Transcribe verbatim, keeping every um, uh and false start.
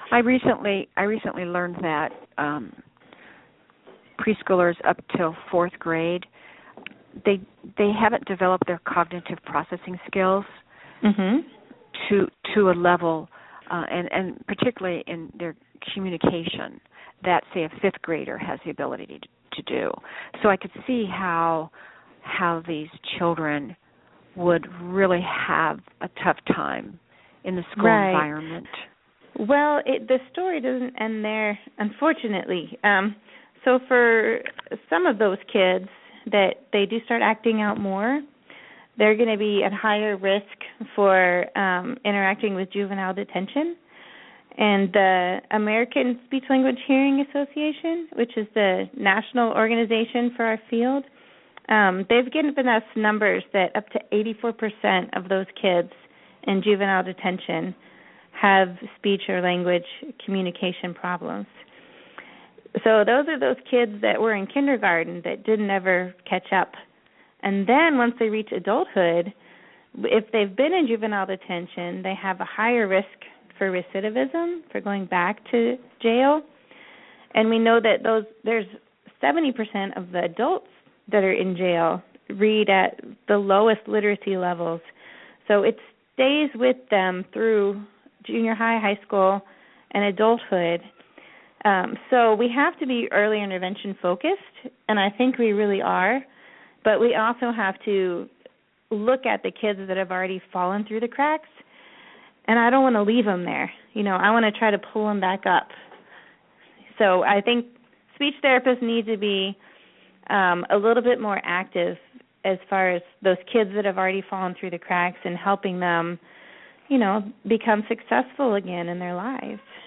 I recently I recently learned that um, preschoolers up till fourth grade they they haven't developed their cognitive processing skills Mhm. to to a level, uh, and and particularly in their communication that say a fifth grader has the ability to, to do. So I could see how how these children would really have a tough time in the school Right. environment. Well, it, the story doesn't end there, unfortunately. Um, so for some of those kids that they do start acting out more, they're going to be at higher risk for um, interacting with juvenile detention. And the American Speech Language Hearing Association, which is the national organization for our field, um, they've given us numbers that up to eighty-four percent of those kids in juvenile detention have speech or language communication problems. So those are those kids that were in kindergarten that didn't ever catch up. And then once they reach adulthood, if they've been in juvenile detention, they have a higher risk for recidivism, for going back to jail. And we know that those there's seventy percent of the adults that are in jail read at the lowest literacy levels. So it stays with them through junior high, high school, and adulthood. Um, so we have to be early intervention focused, and I think we really are. But we also have to look at the kids that have already fallen through the cracks, and I don't want to leave them there. You know, I want to try to pull them back up. So I think speech therapists need to be um, a little bit more active as far as those kids that have already fallen through the cracks and helping them, you know, become successful again in their lives.